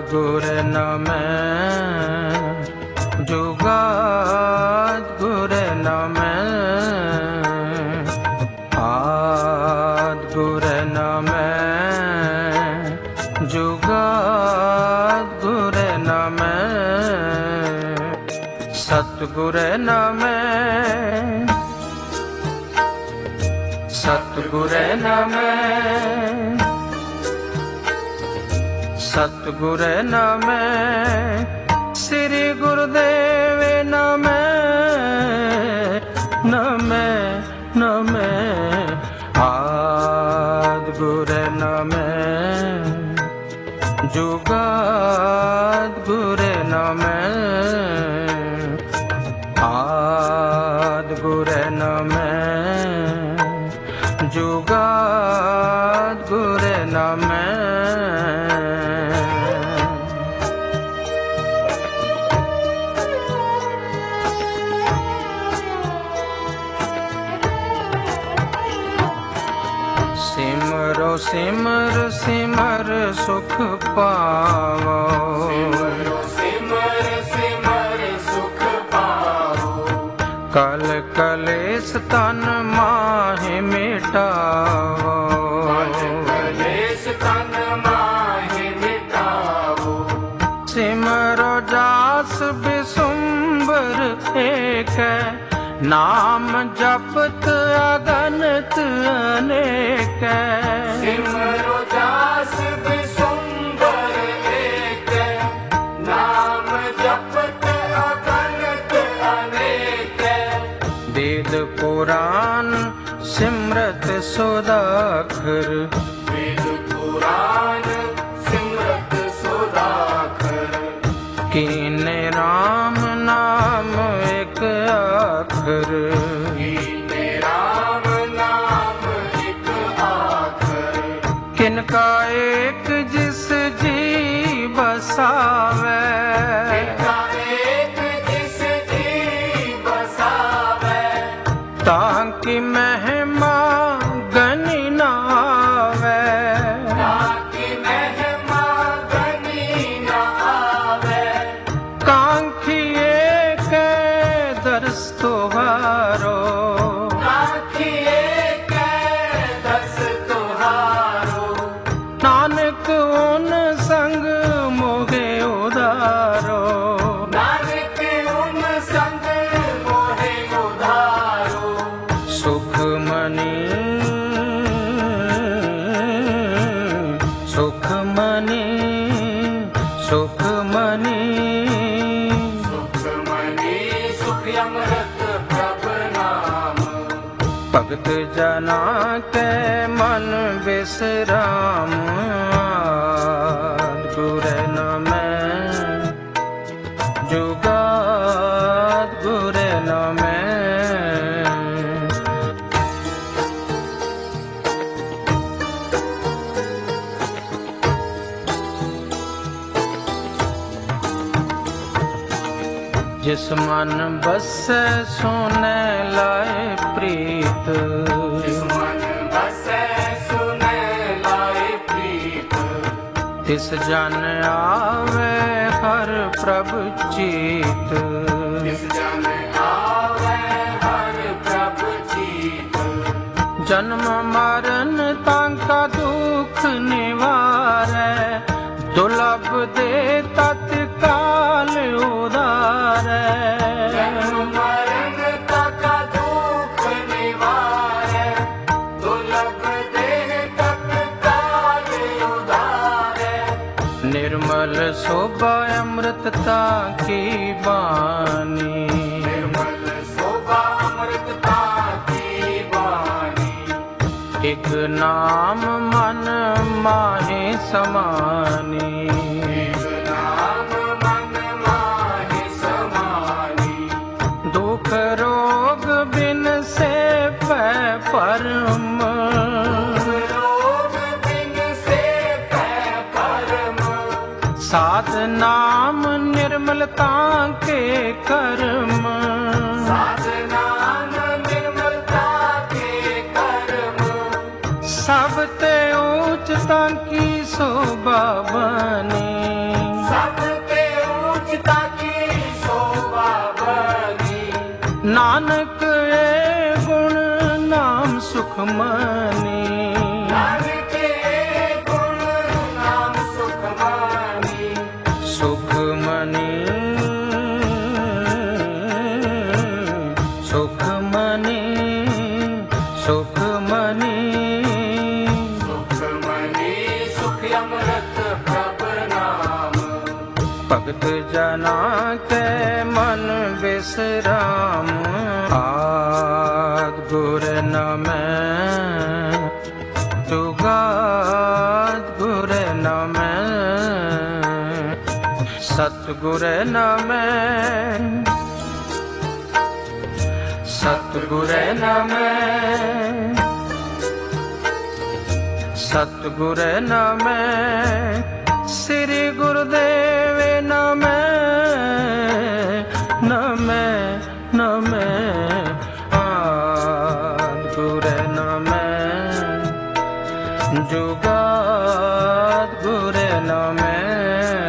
गुर नमः जुगाद गुर नमः आद गुर नमः जुगाद गुर नमः सतगुर नमः सतगुर नमः सतगुर नमः श्री गुरुदेव नमः नमः नमः आद गुर नमः जुगाद गुर नमः आद गुर नमः जुगाद गुर नमः सिमरो सिमर सिमर सुख पावो सिमर सिमर सुख पावो कल कलेश तन माहि मिटावो कलेश तन माहि मिटावो सिमरो जास बिसुम्बर एक नाम जपत अगनत अनेक सिमरो जास बिसुम्बर एक नाम जपत अगनत अनेक वेद पुराण सिमरत सुदाखर वेद पुराण सिमरत सुदाखर कीने राम नाम एक आखर कीने राम नाम एक आखर किनका एक जिस जी बसावे किनका एक जिस जी बसावे ताकि महिमा गनी न आवे ताकि महिमा गनी न आवे कांखी एक दर्श तुहारो कांखी एक दस तुहारो नानक उन संग मोहे उदारो नानक उन संग मोहे उधारो सुखमणि सुखमणि सुखमणि सुखमणि सुख अमृत प्रभ नाम भगत जना के मन विश्राम गुर नमः जुगाद गुर नमः जिस मन बसै सोने लाए प्रीत जिस मन बसै सुने लाए प्रीत तिस जन आवे हर प्रभु चीत जिस जन आवे हर प्रभु चीत जन्म मरण तांका दुख निवारै दुर्लभ दे तत्काल उदारै जन्म मरण तका दुख निवारै दुर्लभ देह तत्काल उधारै निर्मल शोभा अमृतता की बानी निर्मल शोभा अमृतता की वाणी एक नाम मन माहे समानी एक नाम मन माहि समानी दुख रोग बिन से पै परम रोग बिन से पै परम साध नाम निर्मलता के कर्म साधनाम निर्मलता के कर्म सब ते ऊंचता की शोभा बनी मनी। नानके गुण नाम सुख मानी। सुख मनी, सुख मनी, सुख मनी। सुख मनी सुख अमृत प्रभ नाम। भगत जना के मन विश्राम। आद गुर न मैं जुगाद गुर न मैं। सतगुर न मैं, सतगुर न मैं, सतगुर न मैं। श्री गुरुदेव न मैं, न मैं, न मैं। आद गुर न मैं जुगाद गुर न मैं।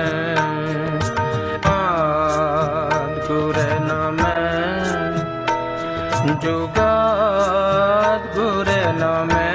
आद गुर न मैं जुगाद गुर न मैं।